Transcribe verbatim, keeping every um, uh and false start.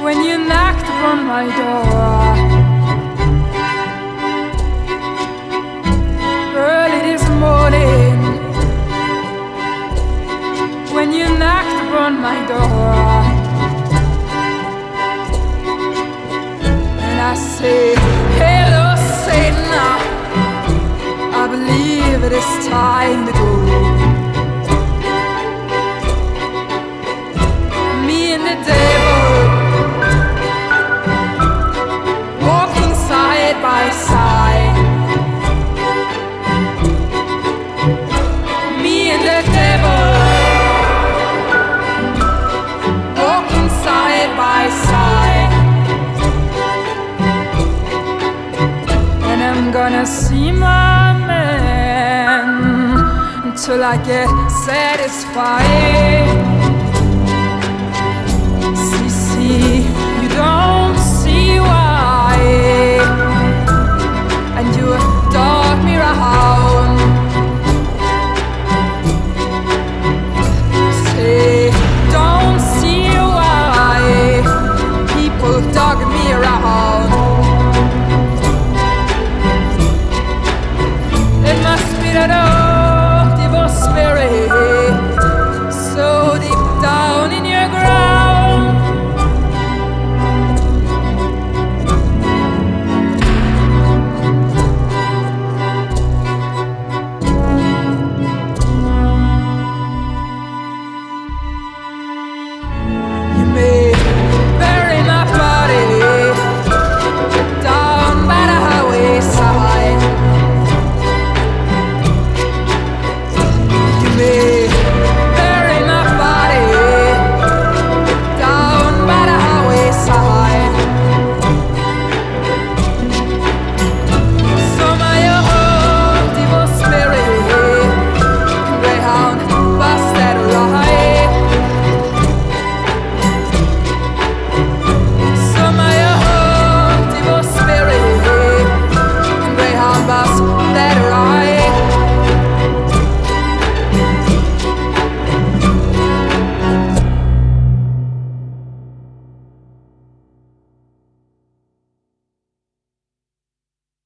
when you knocked upon my door. Early this morning, when you knocked upon my door, and I say, hello Satan, I believe it is time to go. Me and the devil walking side by side. Me and the devil walking side by side. And I'm gonna see my man until I get satisfied.